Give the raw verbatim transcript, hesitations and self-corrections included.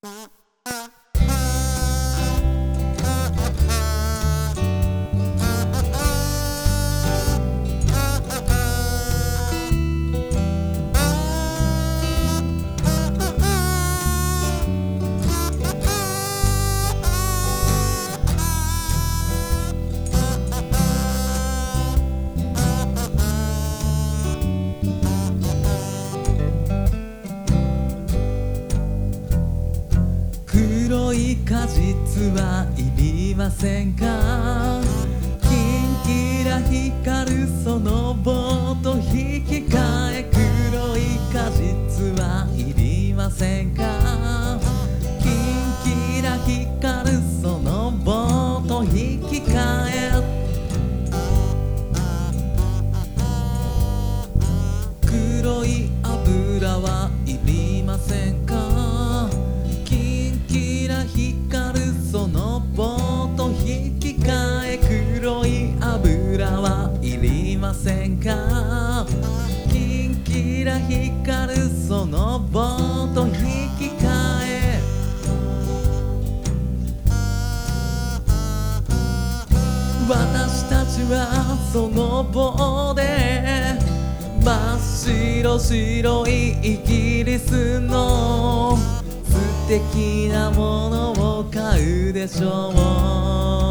黒い果実はいりませんか？キンキラ光るその棒と引き換え黒い果実はいりませんか？キンキラ光るその棒と引き換え黒い油はいりませんか？キンキラ光るその棒と引き換え黒い油はいりませんか？キンキラ光るその棒と引き換え私たちはその棒で真っ白白いイギリスの素敵なものを買うでしょう。